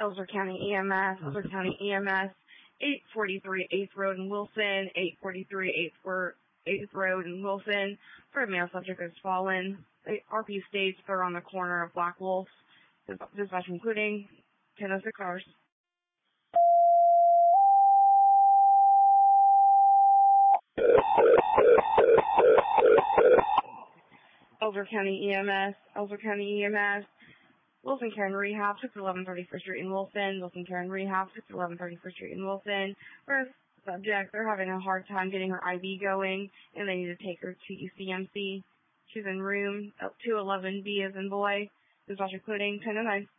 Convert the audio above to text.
Ellsworth County EMS, Ellsworth County EMS, 843 8th Road in Wilson, 843 8th Road in Wilson, for a male subject has fallen. RP states they're on the corner of Black Wolf. Dispatch including 1006 hours. Ellsworth County EMS, Wilson Care and Rehab, 611 31st Street in Wilson, Wilson Care and Rehab, 611 31st Street in Wilson. For a subject, they're having a hard time getting her IV going, and they need to take her to UCMC. She's in room 211B as in boy. Dispatch including 1009.